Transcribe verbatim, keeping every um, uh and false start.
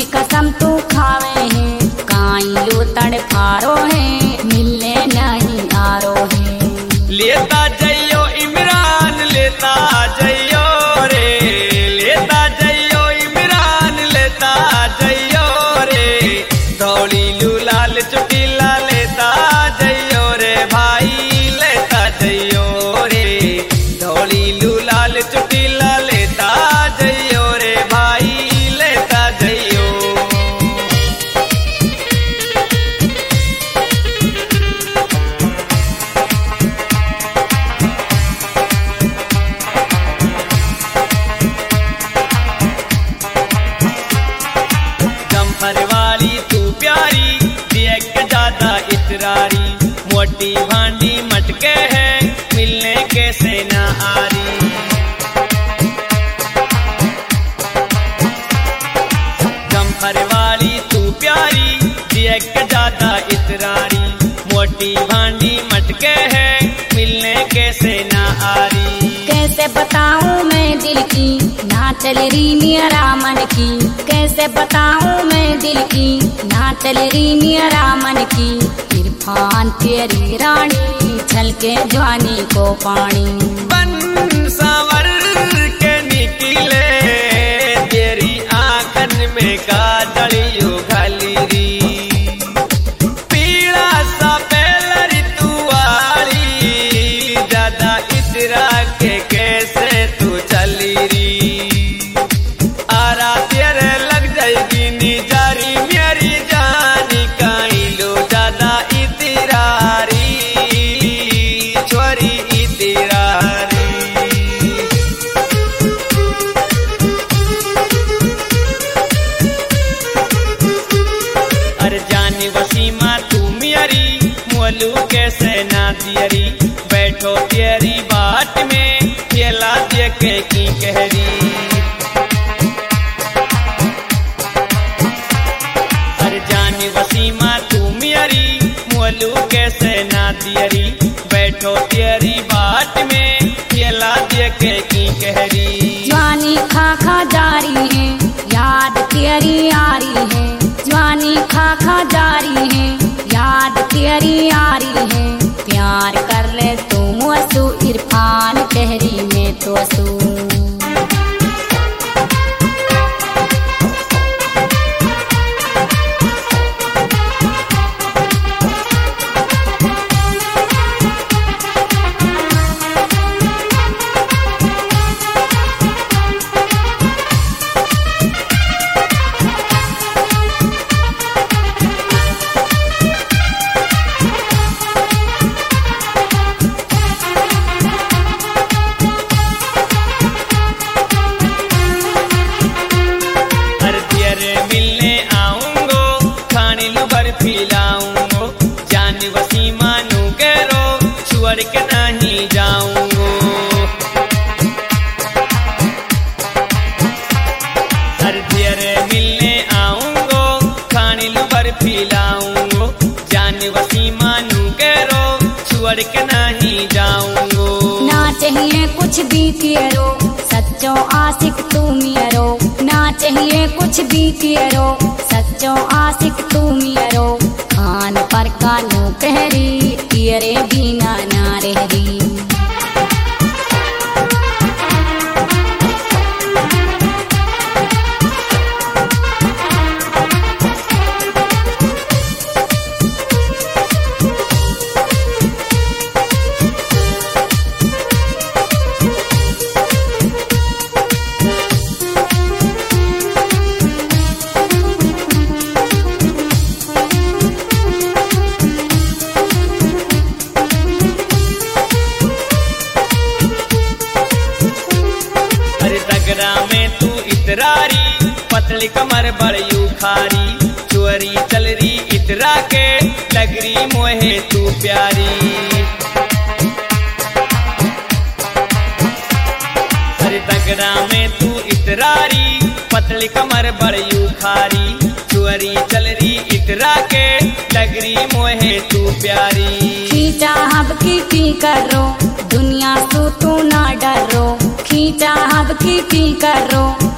कसम तू खावे है, काई लो तड़फारो है, मिलने नहीं आरो है। लेता जइयो इमरान लेता जइयो रे, लेता जइयो इमरान लेता जइयो रे, धौली लाल चुटीला लेता जइयो रे भाई लेता जइयो रे, धौली लाल चुटीला लेता जइयो रे भाई लेता जइयो। जम्फर वाली तू प्यारी देख के ज्यादा इतरारी, मोटी भांडी मटके है मिलने कैसे ना आरी। जम्फर वाली तू प्यारी देख के ज्यादा इतरारी, मोटी भांडी मटके है मिलने कैसे ना आरी। कैसे बताऊं मैं दिल की ना चल रही मेरा मन की, कैसे बताऊं मैं दिल की ना चल रही मेरा मन की। इरफान तेरी रानी छलके जवानी को पानी, बन सावर के निकले तेरी आंखन में काजलियो घली री, पीला सा पहलरी तू आली ज्यादा इतरा के कैसे तू चली री। आरा तेरे लग जाएगी निजारी मेरी जानी काई लो ज्यादा इतरारी छोरी इतरारी। अरे जानी वसीमा तू मेरी मोलू कैसे ना दियरी, बैठो तेरी बाट में केला दे के की कहरी। अरे जानी वसीमा तू मेरी मोलू कैसे ना दियरी, बैठो तेरी बाट में केला दे के की कहरी। जवानी खा खा जारी है याद तेरी यारी है, जवानी खा खा जारी है याद तेरी यारी है। प्यार कर ले तू मुसू इरफान कहरी में तो असू। के नहीं जाऊंगो हर तेरे मिलने आऊंगो, खाने लुबर पिलाऊंगो, जान वसी मानू करो छोड़ के नहीं जाऊंगो। ना चाहिए कुछ भी तेरो सच्चो आशिक तू मेरो, ना चाहिए कुछ भी तेरो सच्चो आशिक तू मेरो। खान पर कानू कहरी तेरे बिना ना रहरी। इतरारी पतली कमर बड़ी उखारी, चोरी चल रही इतरा के लगरी मोहे तू प्यारी। हरे तगड़ा में तू इतरारी पतली कमर बड़ी उखारी, चोरी चल रही इतरा के लगरी मोहे तू प्यारी। खींचा हब की पी करो दुनिया से तू ना डरो, खींचा हब की पी करो